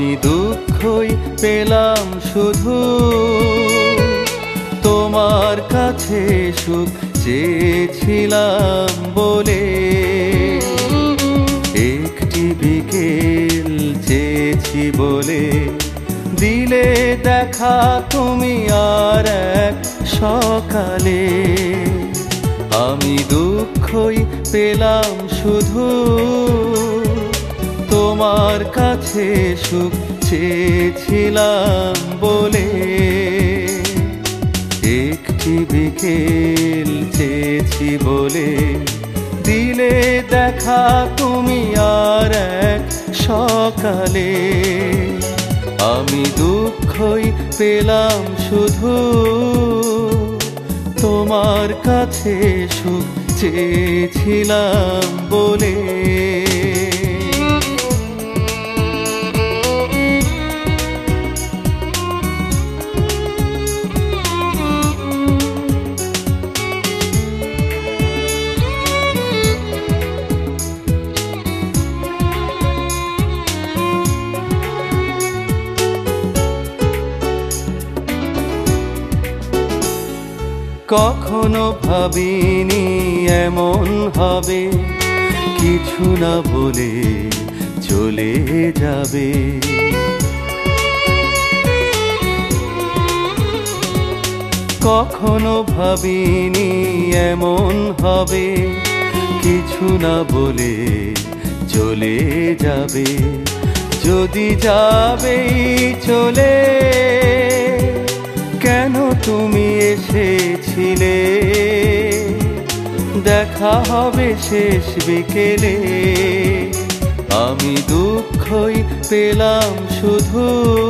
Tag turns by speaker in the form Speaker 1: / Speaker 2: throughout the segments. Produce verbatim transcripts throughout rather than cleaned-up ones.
Speaker 1: আমি দুঃখই পেলাম শুধু তোমার কাছে সুখ চেয়েছিলাম বলে। একটি বিকেল চেয়েছি বলে দিলে দেখা তুমি আর এক সকালে। আমি দুঃখই পেলাম শুধু তোমার কাছে সুখ চেয়েছিলাম বলে। একটি বিকেল চেয়েছি বলে দিলে দেখা তুমি আর এক সকালে। আমি দুঃখই পেলাম শুধু তোমার কাছে সুখ চেয়েছিলাম বলে। কখনো ভাবিনি এমন হবে, কিছু না বলে চলে যাবে। কখনো ভাবিনি এমন হবে, কিছু না বলে চলে যাবে। যদি যাবেই চলে কেন তুমি এসেছিলে, দেখা হবে শেষ বিকেলে। আমি দুঃখই পেলাম শুধু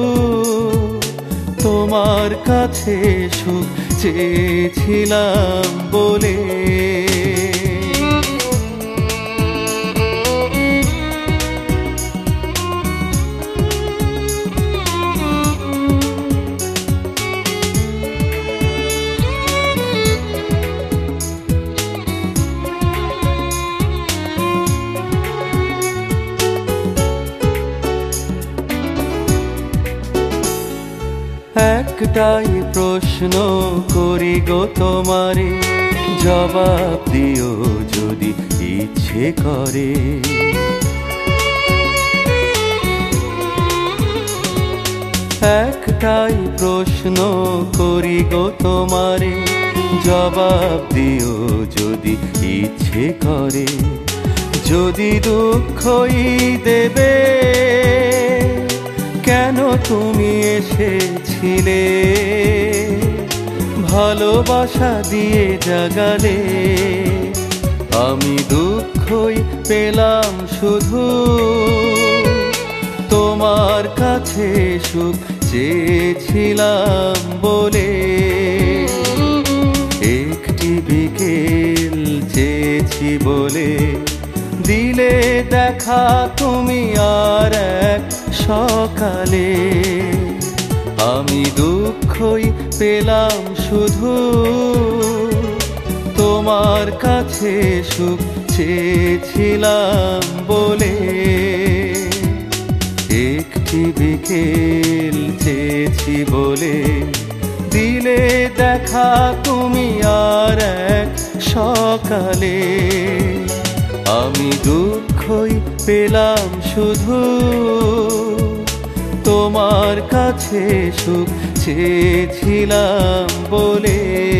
Speaker 1: তোমার কাছে সুখ চেয়েছিলাম বলে। একটাই প্রশ্ন করি গো তোমারে, জবাব দিও যদি ইচ্ছে করে। একটাই প্রশ্ন করি গো তোমারে, জবাব দিও যদি ইচ্ছে করে। যদি দুঃখই দেবে কেন তুমি এসেছিলে, ভালোবাসা দিয়ে জাগালে। আমি দুঃখই পেলাম শুধু তোমার কাছে সুখ চেয়েছিলাম বলে। একটি বিকেল চেয়েছি বলে দিলে দেখা তুমি আর এক সকালে। আমি দুঃখই পেলাম শুধু তোমার কাছে সুখ চেয়েছিলাম বলে। একটি বিকেল চেয়েছি বলে দিলে দেখা তুমি আর এক সকালে। আমি দুঃখই পেলাম শুধু তোমার কাছে সুখ চেয়েছিলাম বলে।